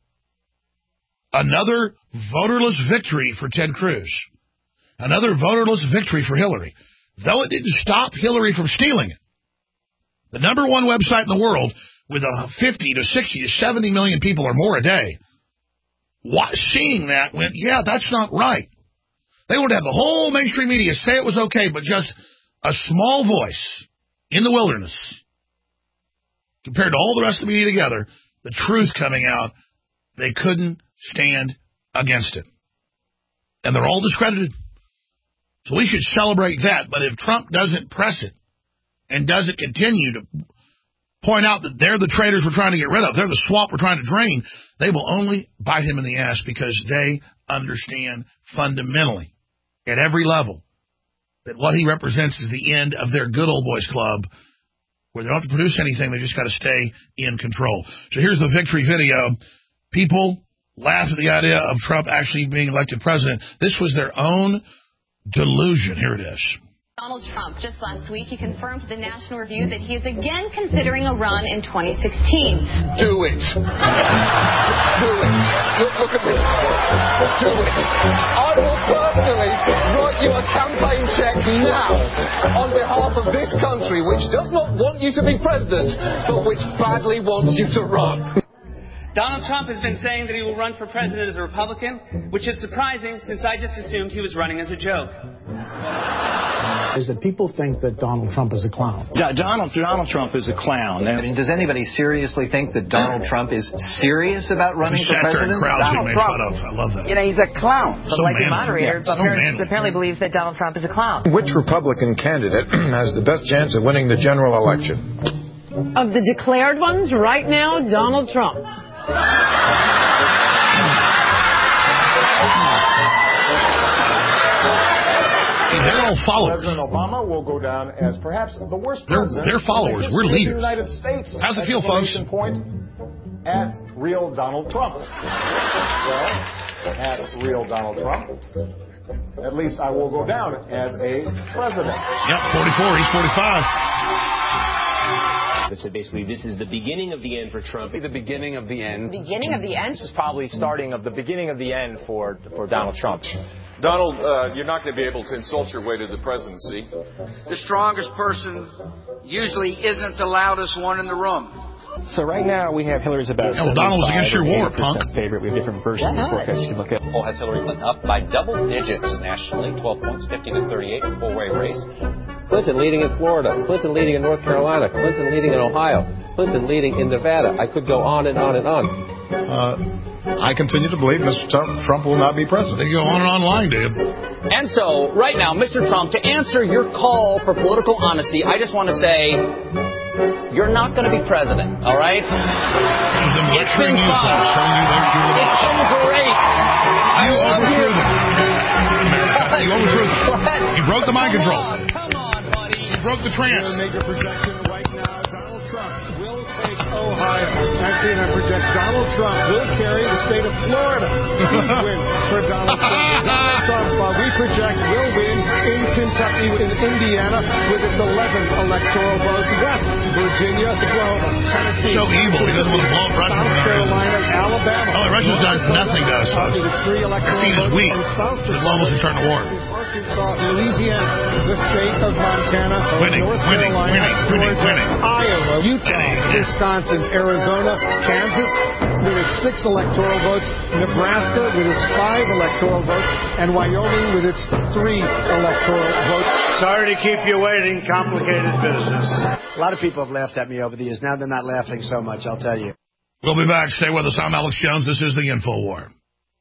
another voterless victory for Ted Cruz, another voterless victory for Hillary. Though it didn't stop Hillary from stealing it. The number one website in the world with a fifty to sixty to seventy million people or more a day, seeing that went, yeah, that's not right. They would have the whole mainstream media say it was okay, but just a small voice in the wilderness, compared to all the rest of the media together, the truth coming out, they couldn't stand against it. And they're all discredited. So we should celebrate that. But if Trump doesn't press it and doesn't continue to point out that they're the traitors we're trying to get rid of, they're the swamp we're trying to drain, they will only bite him in the ass because they understand fundamentally at every level that what he represents is the end of their good old boys club where they don't have to produce anything, they just got to stay in control. So here's the victory video. People laughed at the idea of Trump actually being elected president. This was their own delusion. Here it is. Donald Trump, just last week, he confirmed to the National Review that he is again considering a run in twenty sixteen. Do it. Do it. Look, look at this. Do it. I will personally write you a campaign check now on behalf of this country, which does not want you to be president, but which badly wants you to run. Donald Trump has been saying that he will run for president as a Republican, which is surprising since I just assumed he was running as a joke. Is that people think that Donald Trump is a clown. Yeah, Donald Donald Trump is a clown. I mean, does anybody seriously think that Donald Trump is serious about running for president? Donald Trump, made fun of. I love that. You know, he's a clown. The So likely manly. moderator Yeah, so apparently, manly. apparently believes that Donald Trump is a clown. Which Republican candidate has the best chance of winning the general election? Of the declared ones, right now, Donald Trump. See, they're all followers. President Obama will go down as perhaps the worst They're- president. they're followers. We're in the leaders. United States. How's it feel, folks? Exclamation Point at real Donald Trump. Well, at real Donald Trump. At least I will go down as a president. Yep, forty-four. He's forty-five. So basically, this is the beginning of the end for Trump. The beginning of the end. Beginning of the end? This is probably starting of the beginning of the end for, for Donald Trump. Donald, uh, you're not going to be able to insult your way to the presidency. The strongest person usually isn't the loudest one in the room. So right now we have Hillary's about Hell, Donald was against your war, punk. favorite. We have different versions of the forecast you can look at. Poll has Hillary Clinton up by double digits nationally, twelve points, fifteen to thirty-eight, four-way race. Clinton leading in Florida, Clinton leading in North Carolina, Clinton leading in Ohio, Clinton leading in Nevada. I could go on and on and on. Uh, I continue to believe Mister Trump, Trump will not be president. They go on and on lying, dude. And so, right now, Mister Trump, to answer your call for political honesty, I just want to say, you're not going to be president, all right? This is them lecturing you, folks, telling you they're you're the boss. It's been great. You overthrew them. America, you overthrew them. What? You broke the mind control. Come on, buddy. You broke the trance. Make a projection right now. Donald Trump will take Ohio. Actually, and I project Donald Trump will carry the state of Florida. Huge win for Donald Trump. Donald Trump, uh, we project, will win in Kentucky, in Indiana, with its eleven electoral votes. West Virginia, Oklahoma, Tennessee. So evil. He doesn't want to blow up Russia. South Carolina, Alabama. Oh, Russia's done nothing to us, folks. Three They're electoral seen as votes weak. in South They're almost starting a war. Arkansas, Louisiana, the state of Montana, Winning, North winning, Carolina, winning, winning, Georgia, winning. Iowa, Utah, Wisconsin, Arizona, Kansas with its six electoral votes, Nebraska with its five electoral votes, and Wyoming with its three electoral votes. Sorry to keep you waiting. Complicated business. A lot of people have laughed at me over the years. Now they're not laughing so much, I'll tell you. We'll be back. Stay with us. I'm Alex Jones. This is the InfoWar.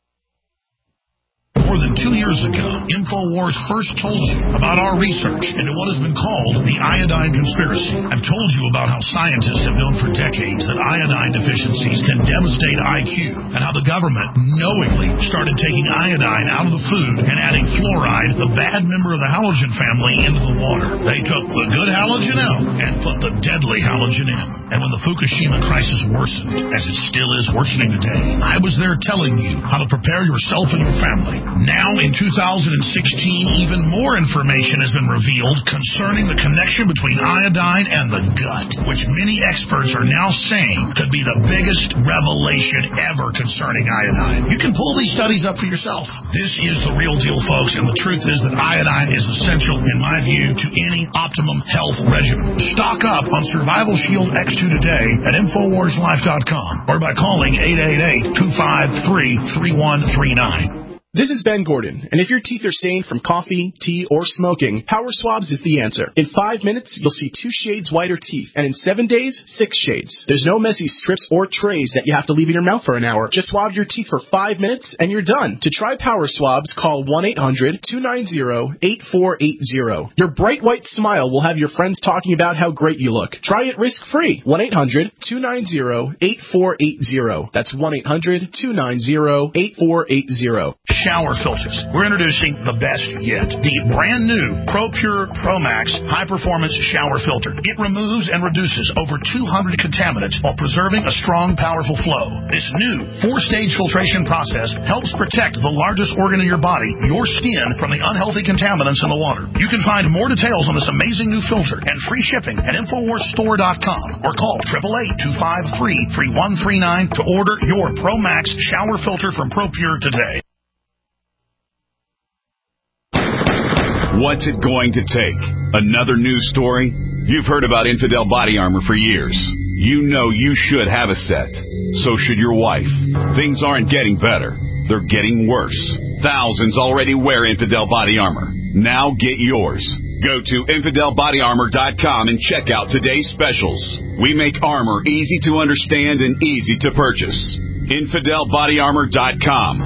More than two years ago, InfoWars first told you about our research into what has been called the iodine conspiracy. I've told you about how scientists have known for decades that iodine deficiencies can devastate I Q, and how the government knowingly started taking iodine out of the food and adding fluoride, the bad member of the halogen family, into the water. They took the good halogen out and put the deadly halogen in. And when the Fukushima crisis worsened, as it still is worsening today, I was there telling you how to prepare yourself and your family. Now, in two thousand sixteen, even more information has been revealed concerning the connection between iodine and the gut, which many experts are now saying could be the biggest revelation ever concerning iodine. You can pull these studies up for yourself. This is the real deal, folks, and the truth is that iodine is essential, in my view, to any optimum health regimen. Stock up on Survival Shield X two today at Infowars Life dot com or by calling eight eight eight, two five three, three one three nine. This is Ben Gordon, and if your teeth are stained from coffee, tea, or smoking, Power Swabs is the answer. In five minutes, you'll see two shades whiter teeth, and in seven days, six shades. There's no messy strips or trays that you have to leave in your mouth for an hour. Just swab your teeth for five minutes, and you're done. To try Power Swabs, call one eight hundred two nine zero eight four eight zero. Your bright white smile will have your friends talking about how great you look. Try it risk-free. one eight hundred two nine zero eight four eight zero. That's one eight hundred two nine zero eight four eight zero. Shower filters. We're introducing the best yet. The brand new ProPure ProMax high-performance shower filter. It removes and reduces over two hundred contaminants while preserving a strong, powerful flow. This new four-stage filtration process helps protect the largest organ in your body, your skin, from the unhealthy contaminants in the water. You can find more details on this amazing new filter and free shipping at Infowars Store dot com or call eight eight eight, two five three, three one three nine to order your ProMax shower filter from ProPure today. What's it going to take? Another news story? You've heard about Infidel Body Armor for years. You know you should have a set. So should your wife. Things aren't getting better. They're getting worse. Thousands already wear Infidel Body Armor. Now get yours. Go to Infidel Body Armor dot com and check out today's specials. We make armor easy to understand and easy to purchase. Infidel Body Armor dot com.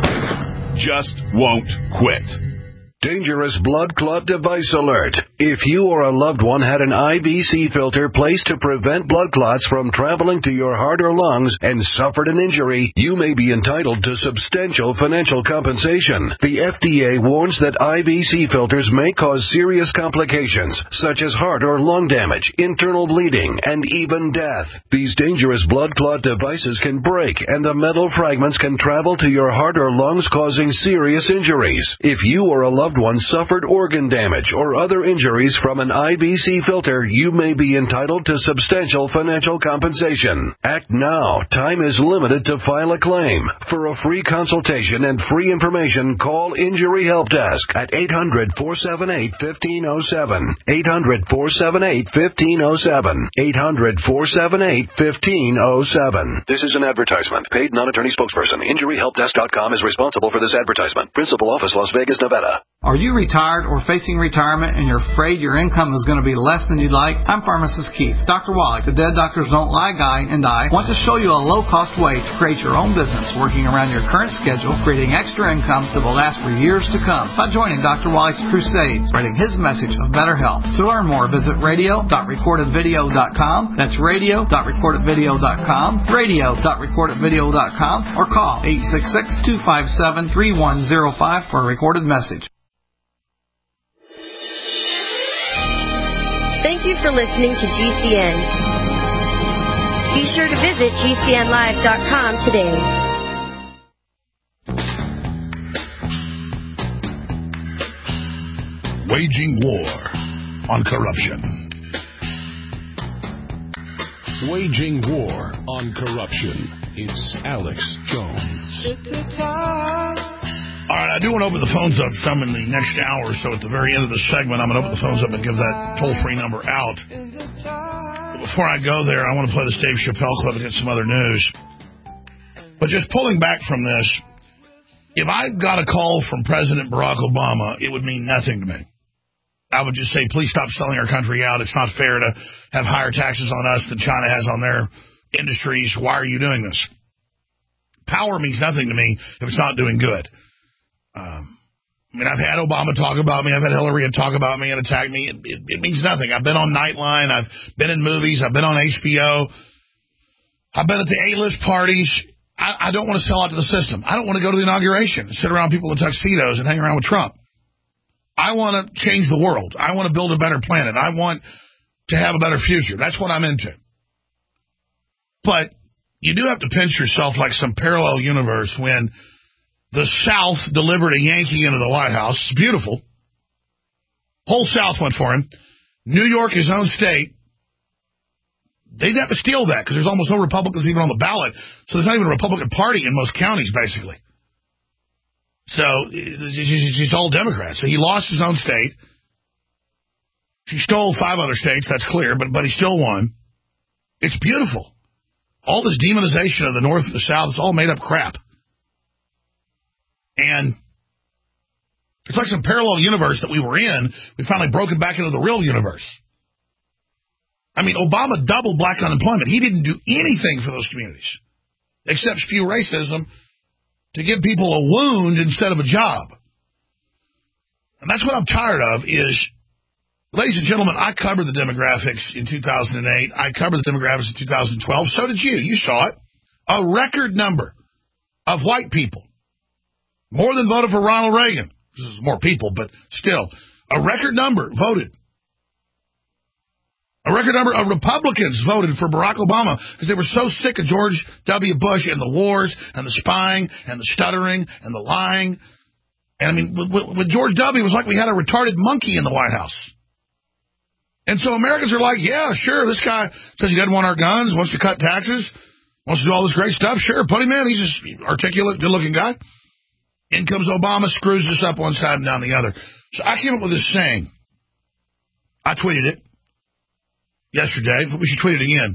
Just won't quit. Dangerous blood clot device alert. If you or a loved one had an I V C filter placed to prevent blood clots from traveling to your heart or lungs and suffered an injury, you may be entitled to substantial financial compensation. The F D A warns that I V C filters may cause serious complications, such as heart or lung damage, internal bleeding, and even death. These dangerous blood clot devices can break, and the metal fragments can travel to your heart or lungs, causing serious injuries. If you or a loved one suffered organ damage or other injuries from an I V C filter, you may be entitled to substantial financial compensation. Act now. Time is limited to file a claim. For a free consultation and free information, call Injury Help Desk at eight hundred, four seven eight, one five zero seven. eight hundred, four seven eight, one five zero seven. eight hundred, four seven eight, one five zero seven. This is an advertisement. Paid non-attorney spokesperson. Injury Help Desk dot com is responsible for this advertisement. Principal office, Las Vegas, Nevada. Are you retired or facing retirement and you're afraid your income is going to be less than you'd like? I'm Pharmacist Keith. Doctor Wallach, the Dead Doctors Don't Lie guy, and I want to show you a low-cost way to create your own business working around your current schedule, creating extra income that will last for years to come by joining Doctor Wallach's crusade, spreading his message of better health. To learn more, visit radio dot recorded video dot com. That's radio dot recorded video dot com, radio dot recorded video dot com, or call eight six six, two five seven, three one zero five for a recorded message. Thank you for listening to G C N. Be sure to visit G C N live dot com today. Waging war on corruption. Waging war on corruption. It's Alex Jones. All right, I do want to open the phones up some in the next hour, so at the very end of the segment, I'm going to open the phones up and give that toll-free number out. But before I go there, I want to play the Dave Chappelle clip and get some other news. But just pulling back from this, if I got a call from President Barack Obama, it would mean nothing to me. I would just say, please stop selling our country out. It's not fair to have higher taxes on us than China has on their industries. Why are you doing this? Power means nothing to me if it's not doing good. Um, I mean, I've had Obama talk about me. I've had Hillary talk about me and attack me. It, it, it means nothing. I've been on Nightline. I've been in movies. I've been on H B O. I've been at the A-list parties. I, I don't want to sell out to the system. I don't want to go to the inauguration and sit around people in tuxedos and hang around with Trump. I want to change the world. I want to build a better planet. I want to have a better future. That's what I'm into. But you do have to pinch yourself like some parallel universe when the South delivered a Yankee into the White House. It's beautiful. Whole South went for him. New York, his own state, they'd have to steal that because there's almost no Republicans even on the ballot. So there's not even a Republican Party in most counties, basically. So it's all Democrats. So he lost his own state. He stole five other states, that's clear, but, but he still won. It's beautiful. All this demonization of the North and the South, it's all made up crap. And It's like some parallel universe that we were in. We finally broken back into the real universe. I mean, Obama doubled black unemployment. He didn't do anything for those communities except spew racism to give people a wound instead of a job. And that's what I'm tired of is, ladies and gentlemen, I covered the demographics in two thousand eight. I covered the demographics in two thousand twelve. So did you. You saw it. A record number of white people, more than voted for Ronald Reagan. This is more people, but still, a record number voted. A record number of Republicans voted for Barack Obama because they were so sick of George W. Bush and the wars and the spying and the stuttering and the lying. And, I mean, with, with George W., it was like we had a retarded monkey in the White House. And so Americans are like, yeah, sure, this guy says he doesn't want our guns, wants to cut taxes, wants to do all this great stuff. Sure, put him in. He's just articulate, good-looking guy. In comes Obama, screws us up one side and down the other. So I came up with this saying. I tweeted it yesterday. We should tweet it again.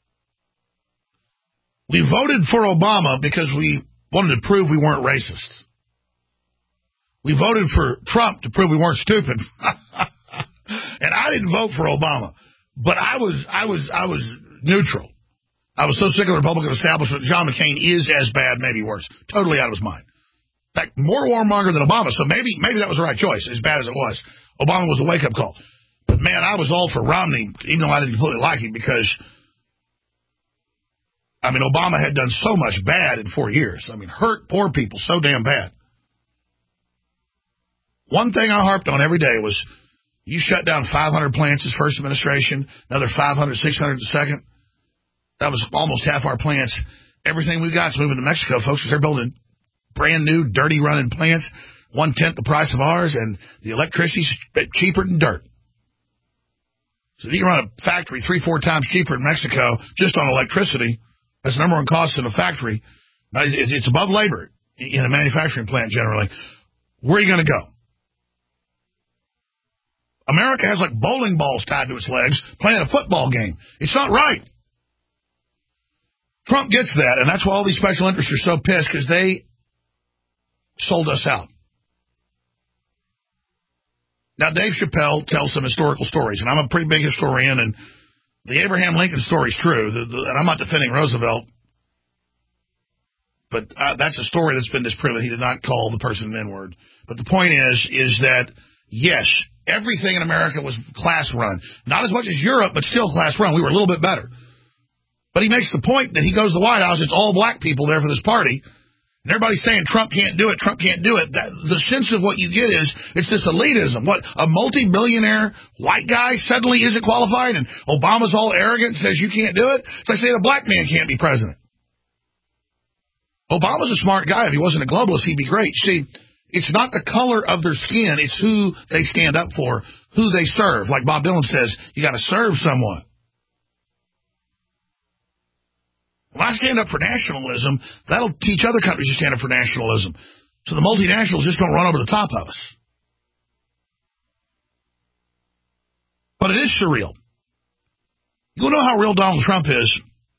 We voted for Obama because we wanted to prove we weren't racist. We voted for Trump to prove we weren't stupid. And I didn't vote for Obama. But I was I was I was neutral. I was so sick of the Republican establishment. John McCain is as bad, maybe worse. Totally out of his mind. In fact, more warmonger than Obama. So maybe maybe that was the right choice, as bad as it was. Obama was a wake-up call. But, man, I was all for Romney, even though I didn't completely like him, because, I mean, Obama had done so much bad in four years. I mean, hurt poor people so damn bad. One thing I harped on every day was, you shut down five hundred plants his first administration, another five hundred, six hundred the second. That was almost half our plants. Everything we got is moving to Mexico, folks, because they're building brand new, dirty running plants, one-tenth the price of ours, and the electricity's cheaper than dirt. So if you can run a factory three, four times cheaper in Mexico just on electricity, that's the number one cost in a factory. It's above labor in a manufacturing plant generally. Where are you going to go? America has like bowling balls tied to its legs playing a football game. It's not right. Trump gets that, and that's why all these special interests are so pissed, because they sold us out. Now, Dave Chappelle tells some historical stories, and I'm a pretty big historian, and the Abraham Lincoln story is true, the, the, and I'm not defending Roosevelt, but uh, that's a story that's been disproven. He did not call the person an N-word. But the point is, is that, yes, everything in America was class run. Not as much as Europe, but still class run. We were a little bit better. But he makes the point that he goes to the White House, it's all black people there for this party. And everybody's saying Trump can't do it, Trump can't do it. That, the sense of what you get is, it's this elitism. What, a multi-billionaire white guy suddenly isn't qualified, and Obama's all arrogant and says you can't do it? It's like saying a black man can't be president. Obama's a smart guy. If he wasn't a globalist, he'd be great. See, it's not the color of their skin. It's who they stand up for, who they serve. Like Bob Dylan says, you got to serve someone. When I stand up for nationalism, that'll teach other countries to stand up for nationalism. So the multinationals just don't run over the top of us. But it is surreal. You know how real Donald Trump is?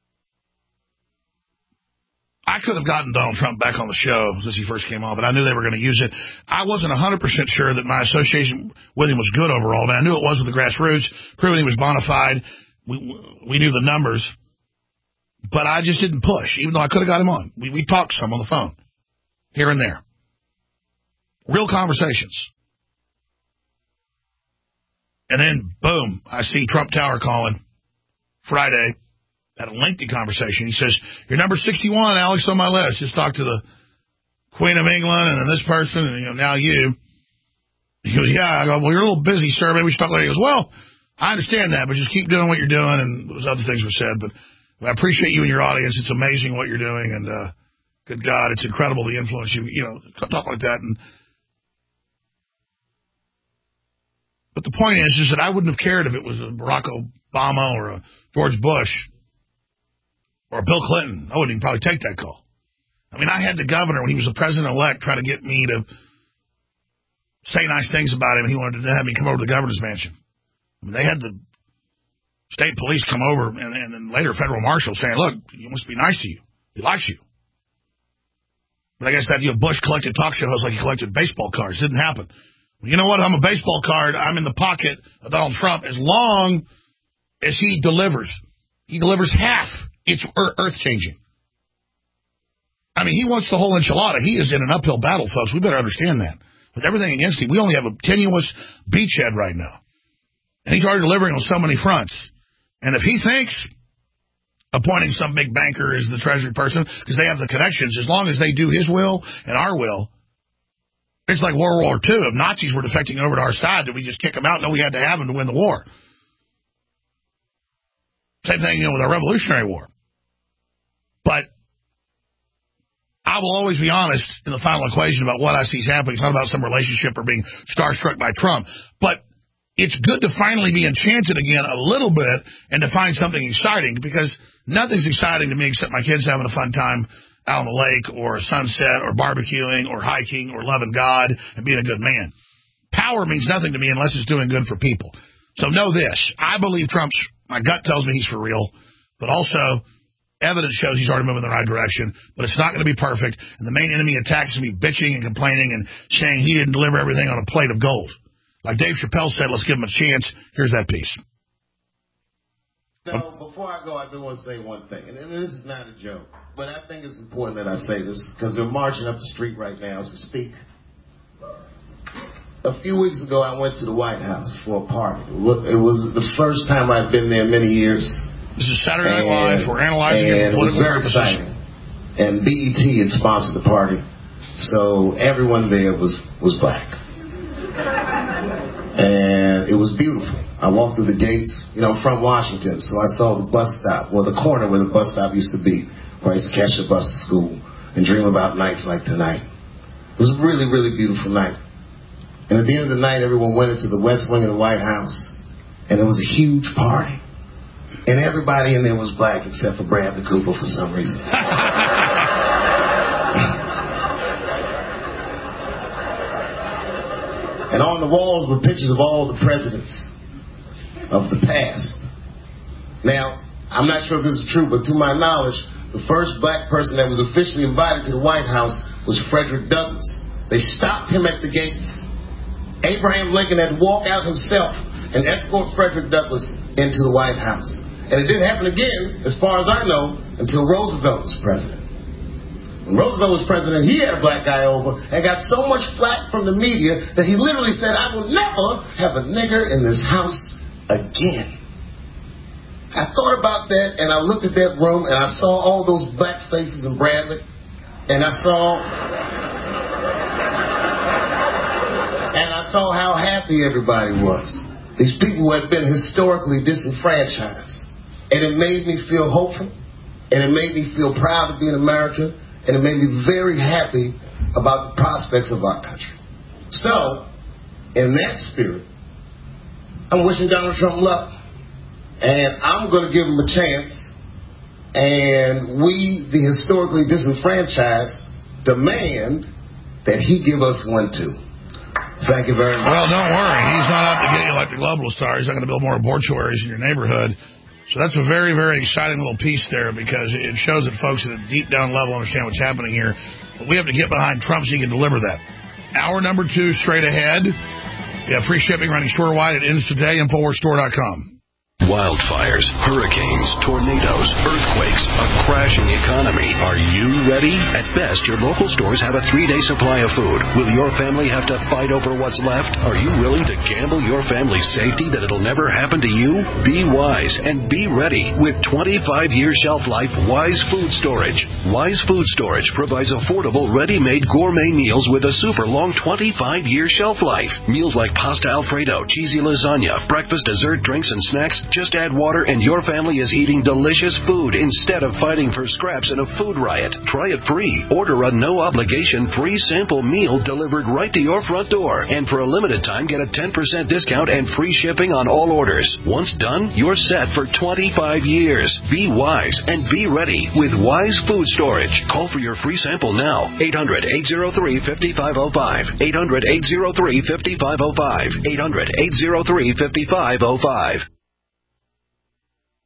I could have gotten Donald Trump back on the show since he first came on, but I knew they were going to use it. I wasn't one hundred percent sure that my association with him was good overall, but I knew it was with the grassroots, proving he was bona fide. We, we knew the numbers, but I just didn't push, even though I could have got him on. We, we talked some on the phone, here and there. Real conversations. And then, boom, I see Trump Tower calling Friday. Had a lengthy conversation. He says, you're number sixty-one, Alex, on my list. Just talked to the Queen of England and then this person and, you know, now you. He goes, yeah. I go, well, you're a little busy, sir. Maybe we should talk later. He goes, well, I understand that, but just keep doing what you're doing. And those other things were said. But I appreciate you and your audience. It's amazing what you're doing. And, uh, good God, it's incredible the influence you, you know, talk like that. And But the point is, is that I wouldn't have cared if it was a Barack Obama or a George Bush or Bill Clinton. I wouldn't even probably take that call. I mean, I had the governor, when he was the president-elect, try to get me to say nice things about him, and he wanted to have me come over to the governor's mansion. I mean, they had the state police come over, and, and then later federal marshals saying, look, he wants to be nice to you. He likes you. But I guess that you know, Bush collected talk show hosts like he collected baseball cards. Didn't happen. Well, you know what? I'm a baseball card. I'm in the pocket of Donald Trump as long as he delivers. He delivers half. It's earth-changing. I mean, he wants the whole enchilada. He is in an uphill battle, folks. We better understand that. With everything against him, we only have a tenuous beachhead right now. And he's already delivering on so many fronts. And if he thinks appointing some big banker as the Treasury person, because they have the connections, as long as they do his will and our will, it's like World War Two. If Nazis were defecting over to our side, did we just kick them out? No, we had to have them to win the war. Same thing, you know, with our Revolutionary War. But I will always be honest in the final equation about what I see is happening. It's not about some relationship or being starstruck by Trump. But it's good to finally be enchanted again a little bit and to find something exciting, because nothing's exciting to me except my kids having a fun time out on the lake or a sunset or barbecuing or hiking or loving God and being a good man. Power means nothing to me unless it's doing good for people. So know this. I believe Trump's, my gut tells me he's for real, but also evidence shows he's already moving in the right direction, but it's not going to be perfect. And the main enemy attacks me bitching and complaining and saying he didn't deliver everything on a plate of gold. Like Dave Chappelle said, let's give him a chance. Here's that piece. Now, before I go, I do want to say one thing, and this is not a joke, but I think it's important that I say this because they're marching up the street right now as we speak. A few weeks ago, I went to the White House for a party. It was the first time I'd been there in many years. This is Saturday Night Live. We're analyzing it for political purposes. It was very exciting. And B E T had sponsored the party, so everyone there was, was black. And it was beautiful. I walked through the gates, you know, from Washington, so I saw the bus stop, well, the corner where the bus stop used to be, where I used to catch the bus to school and dream about nights like tonight. It was a really, really beautiful night. And at the end of the night, everyone went into the west wing of the White House, and there was a huge party. And everybody in there was black except for Bradley Cooper for some reason. And on the walls were pictures of all the presidents of the past. Now, I'm not sure if this is true, but to my knowledge, the first black person that was officially invited to the White House was Frederick Douglass. They stopped him at the gates. Abraham Lincoln had to walk out himself and escort Frederick Douglass into the White House. And it didn't happen again, as far as I know, until Roosevelt was president. When Roosevelt was president, he had a black guy over and got so much flack from the media that he literally said, I will never have a nigger in this house again. I thought about that, and I looked at that room, and I saw all those black faces in Bradley, and I saw, and I saw how happy everybody was. These people who had been historically disenfranchised. And it made me feel hopeful, and it made me feel proud to be an American, and it made me very happy about the prospects of our country. So, in that spirit, I'm wishing Donald Trump luck. And I'm going to give him a chance. And we, the historically disenfranchised, demand that he give us one too. Thank you very much. Well, don't worry. He's not out to get you like the globalist star. He's not going to build more mortuaries in your neighborhood. So that's a very, very exciting little piece there, because it shows that folks at a deep down level understand what's happening here. But we have to get behind Trump so he can deliver that. Hour number two straight ahead. We have free shipping running store-wide. It ends today. Infowars Store dot com. Wildfires, hurricanes, tornadoes, earthquakes, a crashing economy. Are you ready? At best, your local stores have a three-day supply of food. Will your family have to fight over what's left? Are you willing to gamble your family's safety that it'll never happen to you? Be wise and be ready with twenty-five year shelf life Wise Food Storage. Wise Food Storage provides affordable, ready-made gourmet meals with a super long twenty-five year shelf life. Meals like pasta Alfredo, cheesy lasagna, breakfast, dessert, drinks, and snacks. Just add water and your family is eating delicious food instead of fighting for scraps in a food riot. Try it free. Order a no-obligation free sample meal delivered right to your front door. And for a limited time, get a ten percent discount and free shipping on all orders. Once done, you're set for twenty-five years. Be wise and be ready with Wise Food Storage. Call for your free sample now. eight hundred, eight oh three, five five oh five. eight hundred, eight oh three, five five oh five. eight hundred, eight oh three, five five oh five.